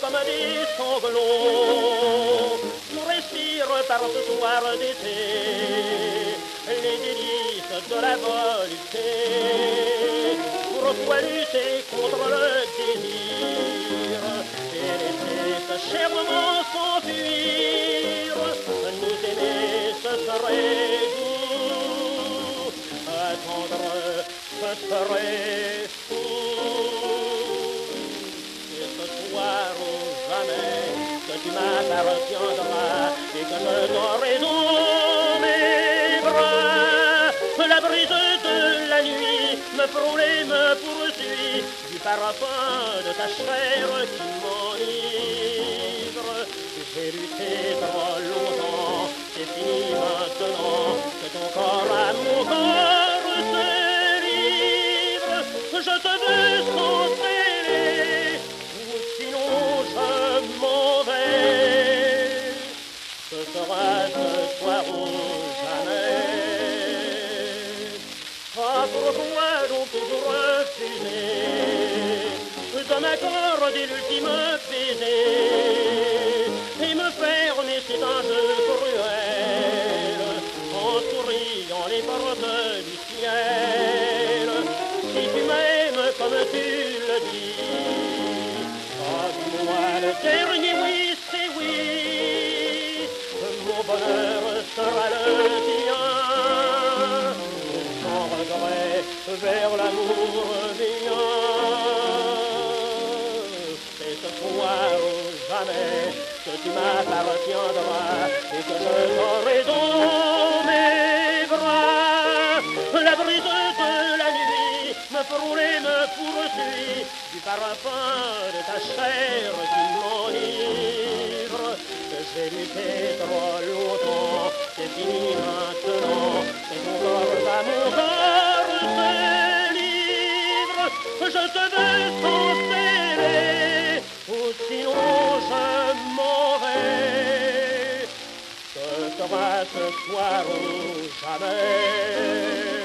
comme des sanglots. On respire par ce soir d'été les délices de la volupté. Pour toi lutter contre le désir et laisser ce cher moment s'enfuir. Nous aimer, ce serait doux. Attendre, ce serait fou. Et ce soir ou jamais que tu m'appartiendras et que je t'aurai dans mes bras. La brise de la nuit me frôle et me poursuit du parfum de ta chair qui m'enivre. J'ai lutté trop longtemps, c'est fini maintenant que ton corps à mon corps se livre. Je te veux sans céder, ou sinon je m'en vais. Ce sera ce soir ou jamais. Ah, pourquoi donc toujours refuser de m'accorder l'ultime baiser et me fermer, c'est un jeu cruel, en souriant les portes du ciel. Si tu m'aimes comme tu le dis, ah, dis-moi le dernier oui, c'est oui. Mon bonheur sera le tien, sans regret vers l'amour mien. C'est ce soir ou jamais que tu m'appartiendras et que je t'aurai dans mes bras. La brise de la nuit me frôle et me poursuit du parfum de ta chair qui m'enivre. J'ai lutté trop longtemps, c'est fini maintenant, et ton corps à mon corps se livre. Je te veux sans céder, ou sinon je m'en vais. Ce sera ce soir ou jamais.